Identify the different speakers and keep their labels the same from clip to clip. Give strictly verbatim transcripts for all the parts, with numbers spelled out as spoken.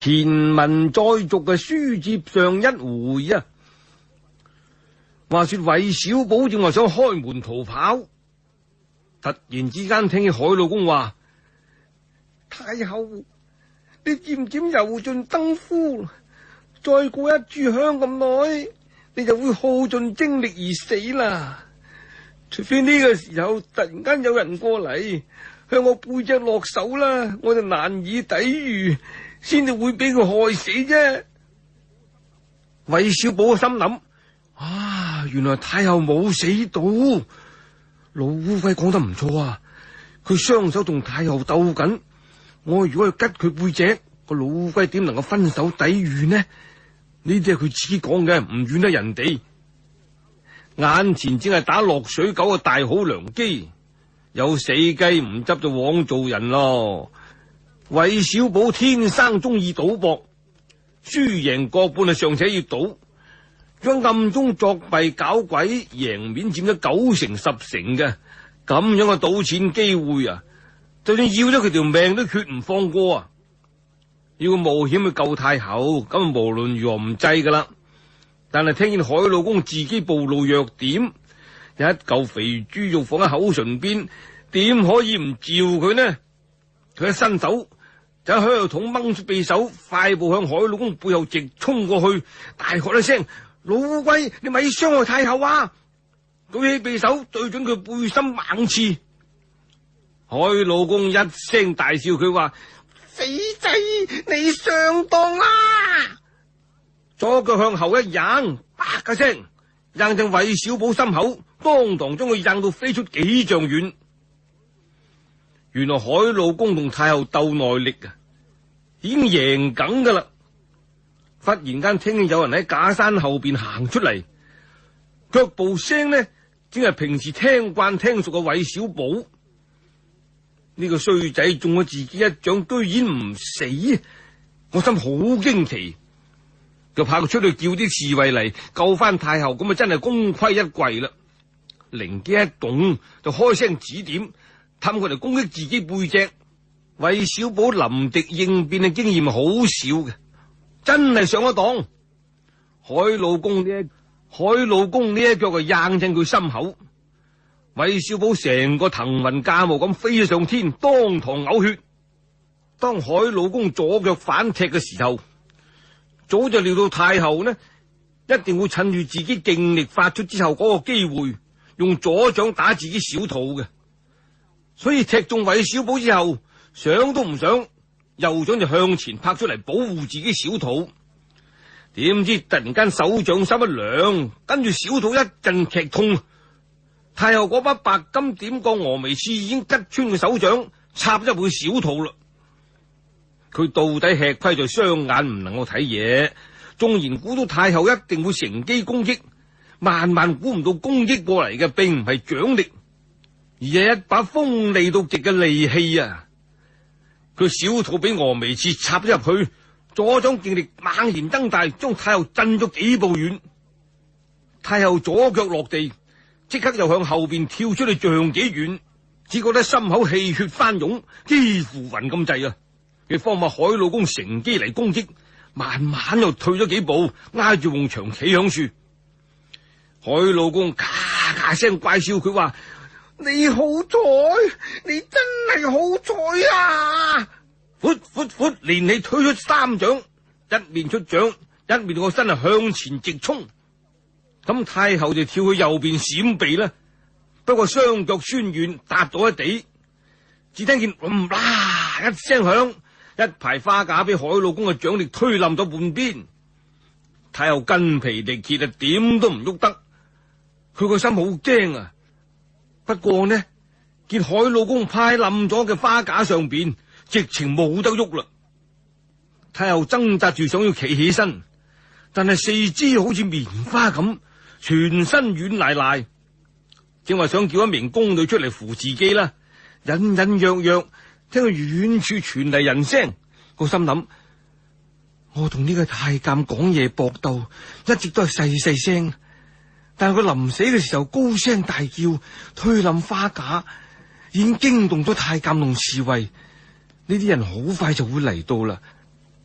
Speaker 1: 前文再續嘅書接上一回啊，話說韋小寶正話想開門逃跑，突然之間聽見海老公話：太后，你漸漸油盡燈枯，再過一炷香咁耐，你就會耗盡精力而死啦。除非呢個時候突然間有人過嚟向我背脊落手啦，我就難以抵禦，先至會俾佢害死啫。韋小寶心諗：啊，原來太后冇死到。老烏龜講得唔錯啊，佢雙手同太后鬥緊，我如果去吉佢背脊，個老烏龜點能夠分手抵禦呢？呢啲係佢自己講嘅，唔怨得人哋。眼前正係打落水狗嘅大好良機，有死雞唔執就枉做人咯。韋小寶天生中意賭博，輸贏各半啊，尚且要賭，將暗中作弊搞鬼，贏面佔咗九成十成嘅，咁樣嘅賭錢機會啊，就算要咗佢條命都決唔放過啊！要冒險去救太后，咁無論如何唔制噶啦。但係聽見海老公自己暴露弱點，有一嚿肥豬肉放喺口唇邊，點可以唔召佢呢？佢一伸手就喺香筒掹出匕首，快步向海老公背後直衝過去，大喝一聲：老烏龜，你咪傷害太后啊！舉起匕首對準佢背心猛刺。海老公一聲大笑，佢話：死仔，你上當啦！左腳向後一扔，啪嘅聲，扔正韋小寶心口，當堂將佢扔到飛出幾丈遠。原來海老公同太后鬥耐力啊，已經贏緊噶啦。忽然間聽見有人喺假山後邊行出嚟，腳步聲呢，正係平時聽慣聽熟嘅韋小寶。呢個衰仔中咗自己一掌，居然唔死，我心好驚奇。就派佢出去叫啲侍衛嚟救翻太后，咁啊真係功虧一簣啦！靈機一動，就開聲指點，氹佢嚟攻擊自己背脊。韋小寶臨敵應變嘅經驗好少嘅，真係上咗當。海老公呢一海老公呢一腳就硬正佢心口，韋小寶成個騰雲駕霧咁飛咗上天，當堂嘔血。當海老公左腳反踢嘅時候，早就料到太后呢，一定會趁住自己勁力發出之後嗰個機會，用左掌打自己小肚嘅。所以踢中韋小寶之後，想都唔想，右掌就向前拍出嚟保護自己小肚。點知突然間手掌心一涼，跟住小肚一陣劇痛。太后嗰把白金點鋼峨眉刺已經吉穿佢手掌，插入佢小肚啦。佢到底吃虧在雙眼唔能夠睇嘢，縱然估到太后一定會乘機攻擊，萬萬估唔到攻擊過嚟嘅並唔係掌力，而係一把鋒利到極嘅利器啊！佢小肚俾峨眉刺插咗入去，左掌勁力猛然增大，將太后震咗幾步遠。太后左腳落地，即刻又向後邊跳出去丈幾遠，只覺得心口氣血翻湧，幾乎暈咁滯啊！佢方默海老公乘機嚟攻擊，慢慢又退咗幾步，挨住埲牆企響樹。海老公咔咔聲怪笑，佢話：你好彩，你真係好彩啊！闊闊闊，連氣推出三掌，一面出掌，一面個身係向前直衝。咁太后就跳去右邊閃避啦，不過雙腳酸軟，踏到一地，只聽見嗯啦一聲響。一排花架俾海老公嘅掌力推冧咗半邊，太后筋疲力竭啊，點都唔喐得。佢個心好驚啊！不過呢，見海老公派冧咗嘅花架上邊，直情冇得喐啦。太后掙扎住想要企起身，但係四肢好似棉花咁，全身軟賴賴。正話想叫一名宮女出嚟扶自己啦，隱隱約約聽到遠處傳嚟人聲，個心諗：我同呢個太監講嘢搏鬥，一直都係細細聲，但係佢臨死嘅時候高聲大叫，推冧花架，已經驚動咗太監同侍衛。呢啲人好快就會嚟到啦，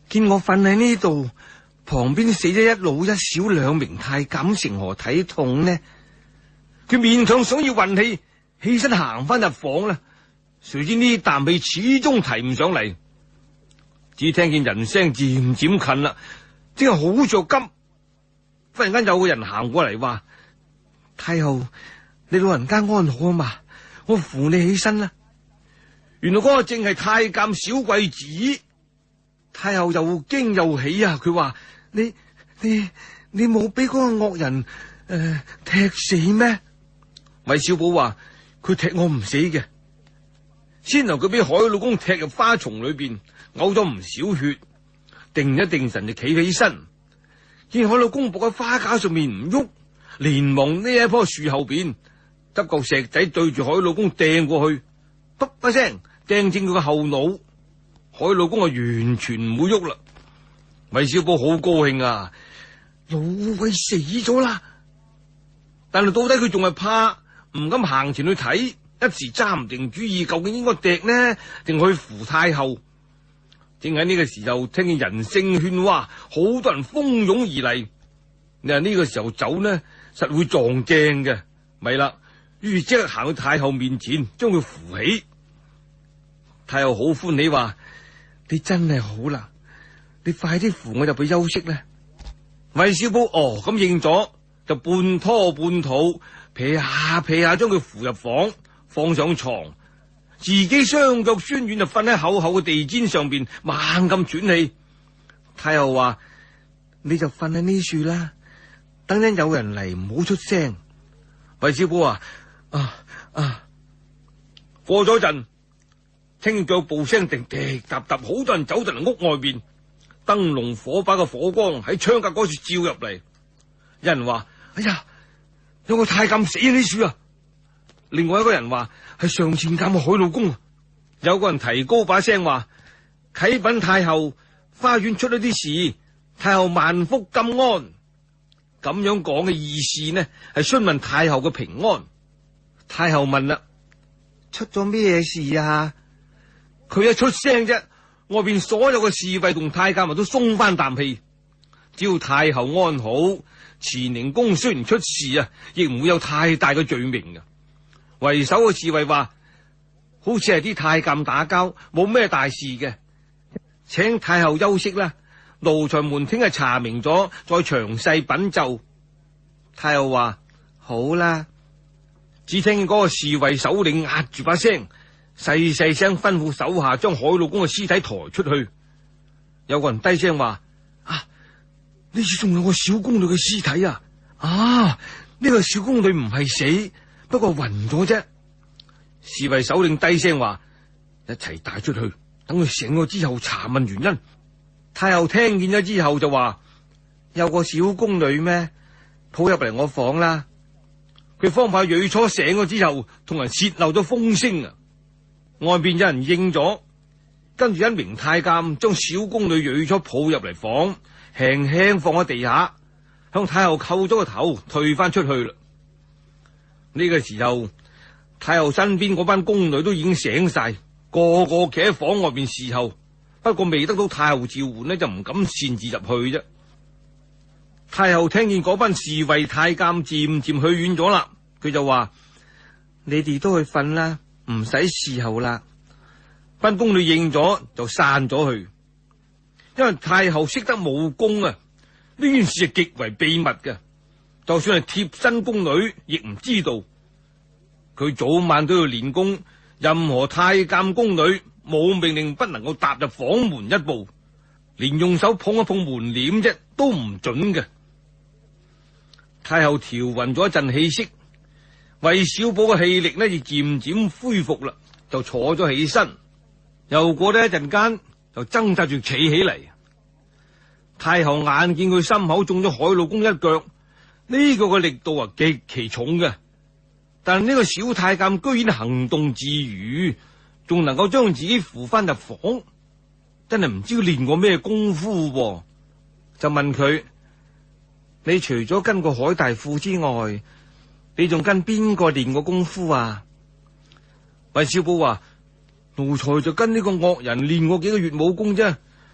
Speaker 1: 見我瞓喺呢度，旁邊死咗一老一小兩名太監，成何體統呢？佢勉強想要運氣，起身行翻入房啦。誰知呢啖氣始終提唔上嚟，只聽見人聲漸漸近啦，正係好着急。忽然間有個人行過嚟話：太后，你老人家安好啊嘛？我扶你起身啦。原來嗰個正係太監小貴子。太后又驚又喜啊！佢話：你你你冇俾嗰個惡人誒、呃、踢死咩？韋小寶話：佢踢我唔死嘅。先頭佢俾海老公踢入花叢裏邊，嘔咗唔少血，定一定神就企起身，見海老公伏喺花架上面唔喐，連忙呢一棵樹後邊執嚿石仔對住海老公掟過去，卜一聲掟正佢個後腦，海老公啊完全唔會喐啦。韋小寶好高興啊，老鬼死咗啦！但係到底佢仲係怕，唔敢行前去睇。一時揸唔定主意，究竟應該趯呢，定去扶太后？正喺呢個時候，聽見人聲喧嘩，好多人蜂擁而嚟。你話呢個時候走呢，實會撞正嘅，咪啦。於是即刻行去太后面前，將佢扶起。太后好歡喜，話：你真係好啦，你快啲扶我入去休息啦。韋小寶哦咁應咗，就半拖半肚，撇下撇下，將佢扶入房。放上床，自己雙腳酸軟就瞓喺厚厚嘅地氈上邊，猛咁喘氣。太后話：你就瞓喺呢處啦，等陣有人嚟唔好出聲。韋小寶話：啊啊！過咗陣，聽腳步聲滴滴答答，好多人走進嚟屋外邊，燈籠火把嘅火光喺窗格嗰處照入嚟。有人話：哎呀，有個太監死喺呢處啊！另外一個人話係上前監嘅海老公。有個人提高把聲話：啟稟太后，花園出咗啲事，太后萬福金安。咁樣講嘅意思呢，係詢問太后嘅平安。太后問啦：出咗咩事啊？佢一出聲啫，外邊所有嘅侍衛同太監都鬆翻啖氣。只要太后安好，慈寧宮雖然出事啊，亦唔會有太大嘅罪名嘅。為首嘅侍衛話：好似係啲太監打交，冇咩大事嘅，請太后休息啦。奴才們聽日查明咗，再詳細稟奏。太后話：好啦。只聽見嗰個侍衛首領壓住把聲，細細聲吩咐手下將海老公嘅屍體抬出去。有個人低聲話：啊，呢處仲有個小宮女嘅屍體啊！啊，呢個小宮女唔係死，不過暈咗啫。侍衛首領低聲話：一齊帶出去，等佢醒咗之後查問原因。太后聽見咗之後就話：有個小宮女咩？抱入嚟我房啦。佢方怕蕊初醒咗之後同人洩漏咗風聲啊！外邊有人應咗，跟住一名太監將小宮女蕊初抱入嚟房，輕輕放喺地下，向太后叩咗個頭，退翻出去啦。呢個時候，太后身邊嗰班宮女都已經醒晒，個個企喺房外邊侍候，不過未得到太后召喚呢，就唔敢擅自入去啫。太后聽見嗰班侍衛太監漸漸去遠咗啦，佢就話：你哋都去瞓啦，唔使侍候啦。班宮女應咗就散咗去，因為太后識得武功啊，呢件事係極為秘密嘅，就算係貼身宮女亦唔知道。佢早晚都要練功，任何太監宮女冇命令不能夠踏入房門一步，連用手碰一碰門簾啫都唔准嘅。太后調匀咗一陣氣息，韋小寶嘅氣力呢亦漸漸恢復啦，就坐咗起身。又過咗一陣間，就掙扎住企起嚟。太后眼見佢心口中咗海老公一腳，呢個嘅力度啊極其重嘅，但係呢個小太監居然行動自如，仲能夠將自己扶翻入房，真係唔知佢練過咩功夫喎。就問佢：你除咗跟過海大富之外，你仲跟邊個練過功夫啊？韋小寶話：奴才就跟呢個惡人練過幾個月武功啫，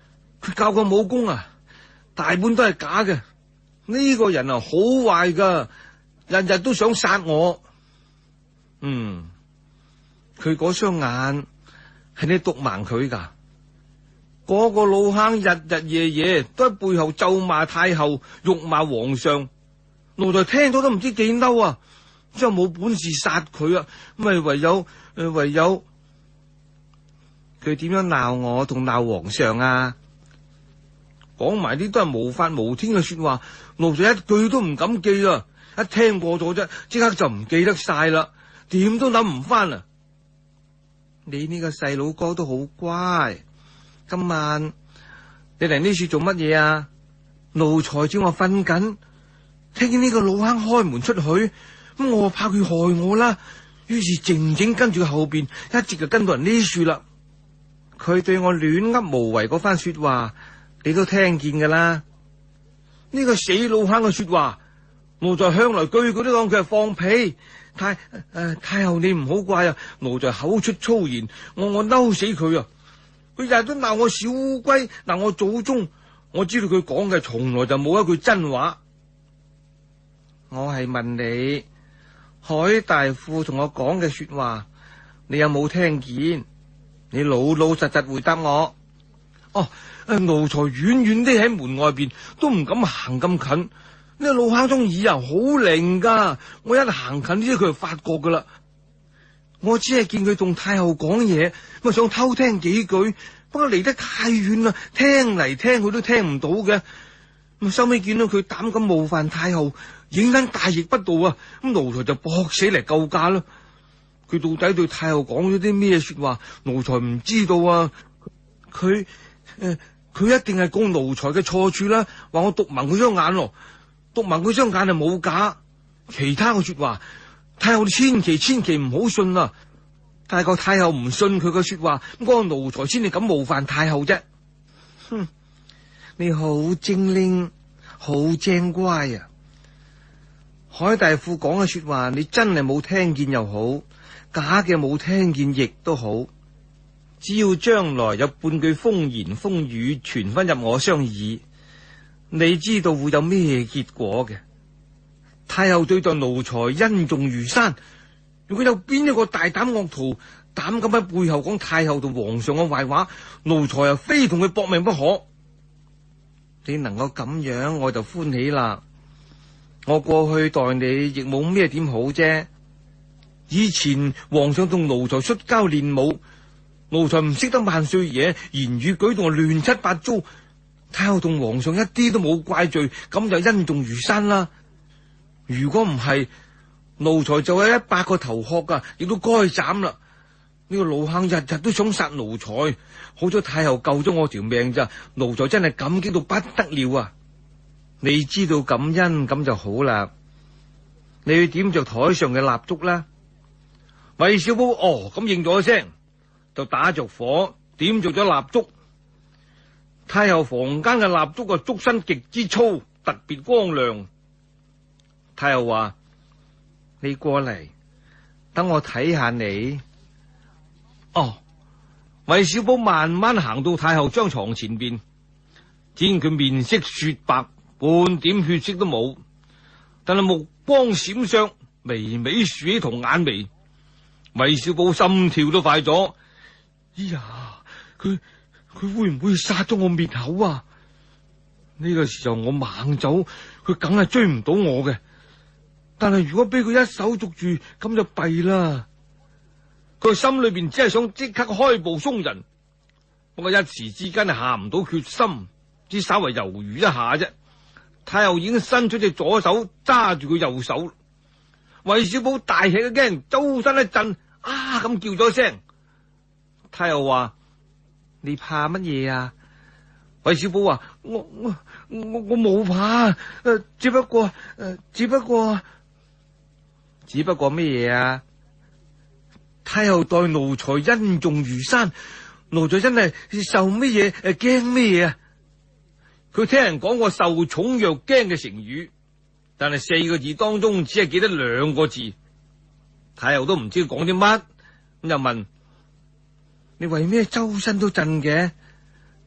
Speaker 1: 佢教個武功啊，大半都係假嘅。呢個人啊，好壞噶，日日都想殺我。嗯，佢嗰雙眼係你毒盲佢噶。嗰個老坑日日夜夜都喺背後咒罵太后，辱罵皇上。奴才聽到都唔知幾嬲啊！之後冇本事殺佢啊，咪唯有誒唯有佢點樣鬧我同鬧皇上啊？講埋啲都係無法無天嘅說話，奴才一句都唔敢記啊！一聽過咗啫，即刻就唔記得晒啦，點都諗唔翻啊！你呢個細佬哥都好乖，今晚你嚟呢處做乜嘢啊？奴才知我瞓緊，聽見呢個老坑開門出去，咁我怕佢害我啦，於是靜靜跟住佢後邊，一直就跟到人呢處啦。佢對我亂噏無謂嗰番說話，你都聽見噶啦。呢個死老坑嘅說話，奴才向來句句都講佢係放屁。太誒、呃、太后你唔好怪啊，奴才口出粗言，我我嬲死佢啊！佢日日都鬧我小烏龜，鬧我祖宗，我知道佢講嘅從來就冇一句真話。我係問你，海大富同我講嘅說話，你有冇聽見？你老老實實回答我。哦，奴才遠遠啲喺門外邊，都唔敢行咁近。呢個老坑中耳啊，好靈噶，我一行近啲，佢就發覺噶啦。我只係見佢同太后講嘢，我想偷聽幾句，不過離得太遠啦，聽嚟聽去都聽唔到嘅。咁收尾見到佢膽敢冒犯太后，影緊大逆不道啊！咁奴才就搏死嚟救駕啦。佢到底對太后講咗啲咩說話，奴才唔知道啊。佢誒，佢、呃、一定係告奴才嘅錯處啦，話我毒盲佢雙眼咯。毒盲佢雙眼係冇假，其他嘅說話太后千祈千祈唔好信啊！大個太后唔信佢嘅說話，咁、那、嗰個奴才先至敢冒犯太后啫。哼，你好精靈，好精乖啊！海大富講嘅說話，你真係冇聽見又好，假嘅冇聽見亦都好，只要將來有半句風言風語傳翻入我雙耳，你知道會有咩結果嘅？太后對待奴才恩重如山，如果有邊一個大膽惡徒膽敢喺背後講太后同皇上嘅壞話，奴才啊非同佢搏命不可。你能夠咁樣，我就歡喜啦。我過去待你亦冇咩點好啫。以前皇上同奴才摔跤練武，奴才唔識得萬歲爺，言語舉動亂七八糟。太后同皇上一啲都冇怪罪，咁就恩重如山啦。如果唔係，奴才就有一百個頭殼噶，亦都該斬啦。呢個老坑日日都想殺奴才，好咗太后救咗我條命咋，奴才真係感激到不得了啊！你知道感恩咁就好啦。你去點着台上嘅蠟燭啦。韋小寶哦咁應咗一聲，就打着火點着咗蠟燭。太后房間嘅蠟燭個燭身極之粗，特別光亮。太后話：你過嚟，等我睇下你。哦，韋小寶慢慢行到太后張床前邊，見佢面色雪白，半點血色都冇，但係目光閃爍，微微豎起同眼眉。韋小寶心跳都快咗。哎呀，佢佢會唔會殺咗我滅口啊？呢個時候我猛走，佢梗係追唔到我嘅。但係如果俾佢一手捉住，咁就弊啦。佢心裏邊只係想即刻開步鬆人，不過一時之間係下唔到決心，只稍為猶豫一下啫。太后已經伸出隻左手揸住佢右手，韋小寶大吃一驚，周身一震，啊咁叫咗聲。太后話：你怕乜嘢啊？韋小寶話：我我我我冇怕，誒、呃，只不過誒、呃，只不過，只不過咩嘢啊？太后待奴才恩重如山，奴才真係受乜嘢誒驚乜嘢啊？佢聽人講過受寵若驚嘅成語，但係四個字當中只係記得兩個字。太后都唔知講啲乜，咁又問：你為咩周身都震嘅？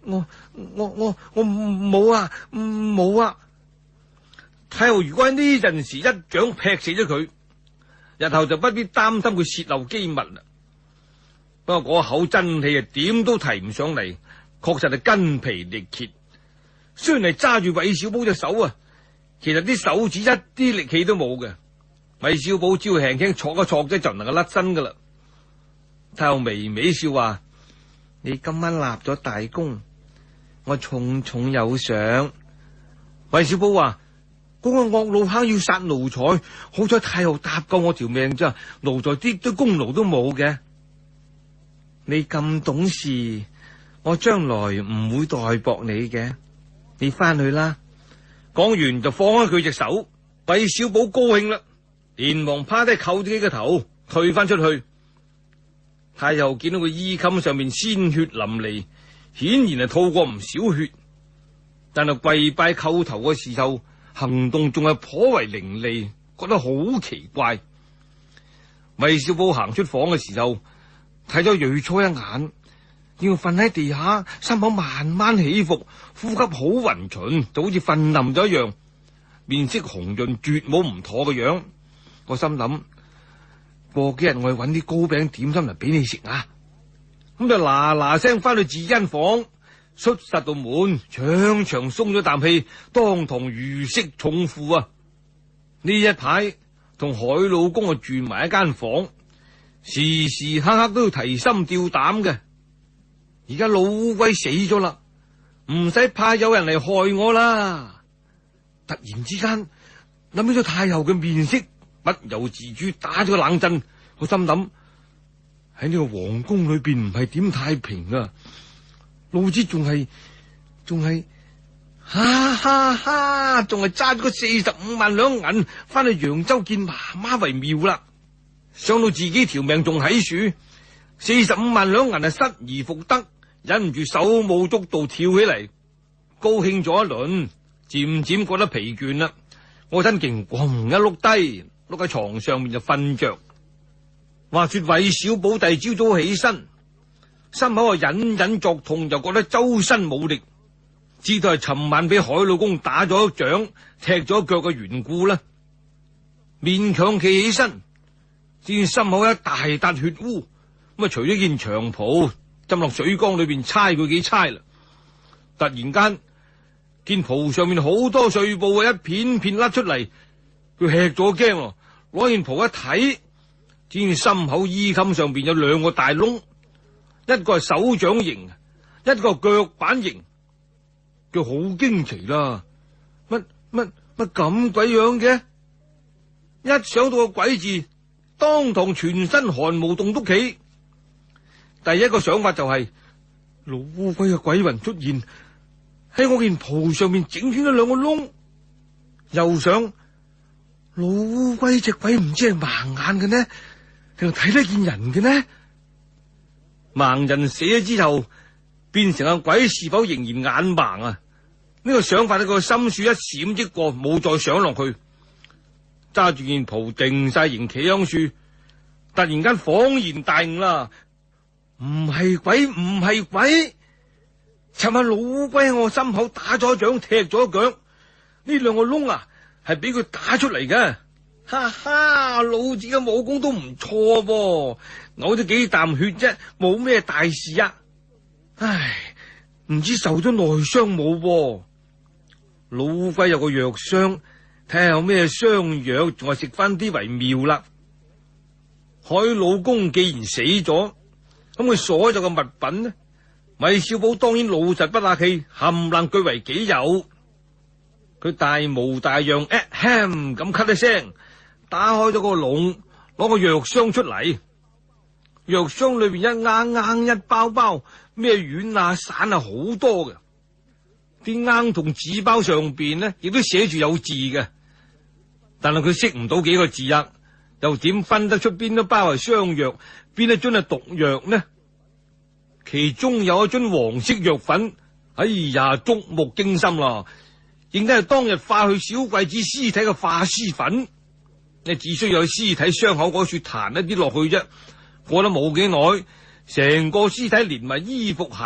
Speaker 1: 我我我我冇啊冇啊！太后如果喺呢陣時一掌劈死咗佢，日後就不必擔心佢泄漏機密啦。不過嗰口真氣啊，點都提唔上嚟，確實係筋疲力竭。雖然係揸住韋小寶隻手啊，其實啲手指一啲力氣都冇嘅。韋小寶只要輕輕挫一挫啫，就能夠甩身噶啦。太后微微笑話：你今晚立咗大功，我重重有賞。韋小寶話：嗰個惡老坑要殺奴才，好彩太后搭救我條命咋，奴才啲啲功勞都冇嘅。你咁懂事，我將來唔會代薄你嘅。你翻去啦。講完就放開佢隻手。韋小寶高興啦，連忙趴低叩自己個頭，退翻出去。太后見到佢衣襟上面鮮血淋漓，顯然係吐過唔少血，但係跪拜叩頭嘅時候，行動仲係頗為伶俐，覺得好奇怪。韋小寶行出房嘅時候，睇咗銳初一眼，要瞓喺地下，心口慢慢起伏，呼吸好勻循，就好似瞓冧咗一樣，面色紅潤，絕冇唔妥嘅樣。我心諗，過幾日我去搵啲糕餅點心嚟俾你食啊！咁就嗱嗱聲翻去自己間房，閂實道門，長長鬆咗啖氣，當堂如釋重負啊！呢一排同海老公啊住埋一間房，時時刻刻都要提心吊膽嘅。而家老烏龜死咗啦，唔使怕有人嚟害我啦。突然之間諗起咗太后嘅面色，不由自主打咗個冷震。我心諗，喺呢個皇宮裏邊唔係點太平啊！老子仲係仲係哈哈哈，仲係揸咗個四十五萬兩銀翻去揚州見媽媽為妙啦。想到自己條命仲喺樹，四十五萬兩銀係失而復得，忍唔住手舞足蹈跳起嚟，高興咗一輪，漸漸覺得疲倦啦。我身勁咣一碌低，碌喺床上面就瞓着。話說韋小寶第朝早起身，心口啊隱隱作痛，又覺得周身冇力，知道係尋晚俾海老公打咗一掌，踢咗腳嘅緣故啦。勉強企起身，見心口一大笪血污，咁啊除咗件長袍，浸落水缸裏邊猜佢幾猜啦。突然間見袍上面好多碎布啊，一片片甩出嚟，佢吃咗驚，攞件袍一睇，見心口衣襟上邊有兩個大窿，一個係手掌形，一個係腳板形，佢好驚奇啦！乜乜乜咁鬼樣嘅？一想到個鬼字，當堂全身汗毛棟篤起。第一個想法就係、是、老烏龜嘅鬼魂出現喺我件袍上面，整穿咗兩個窿。又想老烏龜隻鬼唔知係盲眼嘅呢，定係睇得見人嘅呢？盲人死咗之後變成個鬼，是否仍然眼盲啊？呢、這個想法喺個心處一閃即過，冇再想落去。揸住件袍定晒形企喺樹，突然間恍然大悟啦！唔係鬼，唔係鬼！尋日老烏龜喺我心口打咗掌，踢咗腳，呢兩個窿啊，係俾佢打出嚟嘅。哈哈，老子嘅武功都唔錯噃，嘔咗幾啖血啫，冇咩大事啊！唉，唔知受咗內傷冇噃。老烏龜有個藥箱，睇下有咩傷藥，仲係食翻啲為妙啦。海老公既然死咗，咁佢所有嘅物品呢？韋小寶當然老實不客氣，冚唪唥據為己有。佢大模大樣，誒，ham 咁咳一聲，打開咗個籠，攞個藥箱出嚟。藥箱裏邊一啱啱一包包，咩丸啊散啊好多嘅。啲啱同紙包上邊呢，亦都寫住有字嘅，但係佢識唔到幾個字啊，又點分得出邊一包係傷藥，邊一樽係毒藥呢？其中有一樽黃色藥粉，哎呀，觸目驚心啦！應該係當日化去小桂子屍體嘅化屍粉。你只需要喺屍體傷口嗰處彈一啲落去啫，過得冇幾耐，成個屍體連埋衣服鞋襪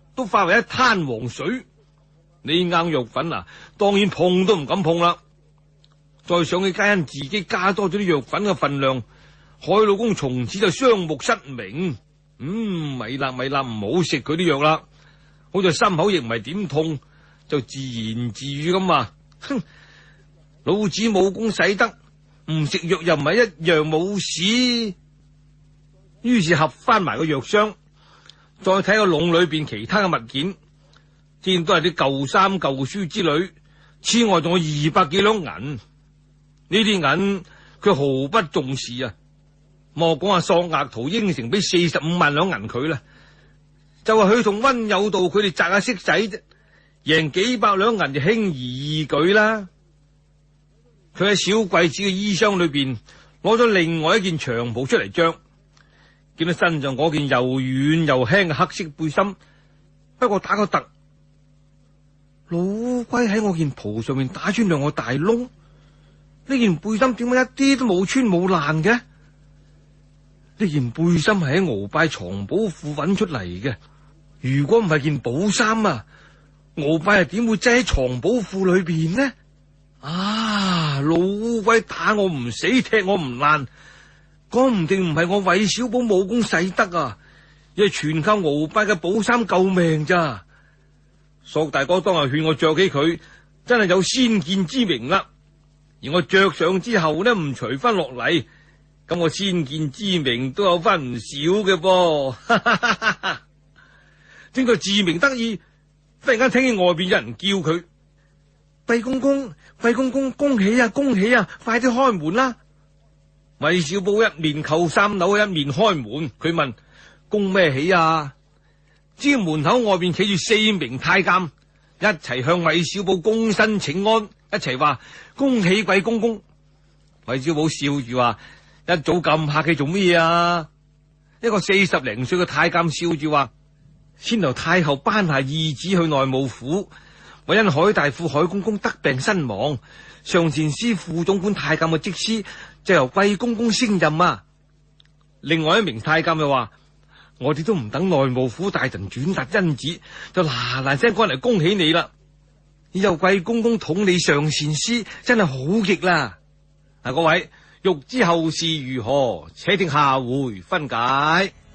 Speaker 1: 都化為一灘黃水。呢罌藥粉啊，當然碰都唔敢碰啦。再想起皆因自己加多咗啲藥粉嘅分量，海老公從此就雙目失明。嗯，咪啦咪啦，唔好食佢啲藥啦。好在心口亦唔係點痛，就自言自語咁話：哼，老子武功使得，唔食藥又唔係一樣冇事。於是合翻埋個藥箱，再睇個籠裏邊其他嘅物件，見都係啲舊衫舊書之類，此外仲有二百幾兩銀。呢啲銀佢毫不重視啊！莫講話索額圖應承俾四十五萬兩銀佢啦，就話佢同溫有道佢哋擲下色仔啫，贏幾百兩銀就輕而易舉啦。佢喺小櫃子嘅衣箱裏邊攞咗另外一件長袍出嚟着，見到身上嗰件又軟又輕嘅黑色背心，不過打個突，老龜喺我件袍上面打穿兩個大窿。呢件背心點解一啲都冇穿冇爛嘅？呢件背心係喺鰲拜藏寶庫揾出嚟嘅。如果唔係件寶衫啊，鰲拜係點會擠喺藏寶庫裏邊呢？啊！老烏龜打我唔死，踢我唔爛，講唔定唔係我韋小寶武功使得啊，而係全靠鰲拜嘅寶衫救命咋。索大哥當日勸我着起佢，真係有先見之明啦。而我着上之後呢，唔除翻落嚟，咁我先見之明都有翻唔少嘅噃。正在自鳴得意，忽然間聽見外邊有人叫佢：貴公公，貴公公，恭喜啊，恭喜啊，快啲開門啦！韋小寶一面扣三樓，一面開門。佢問：恭咩喜啊？只見門口外邊企住四名太監，一齊向韋小寶躬身請安，一齊話：恭喜貴公公。韋小寶笑住話：一早咁客氣做咩啊？一個四十零歲嘅太監笑住話：先由太后頒下懿旨去內務府，為因海大富海公公得病身亡，上善司副總管太監嘅職司就由貴公公升任啊。另外一名太監又話：我哋都唔等內務府大臣轉達恩旨，就嗱嗱聲趕嚟恭喜你啦！以後貴公公統理上善司，真係好極啦！嗱，各位欲知後事如何，且聽下回分解。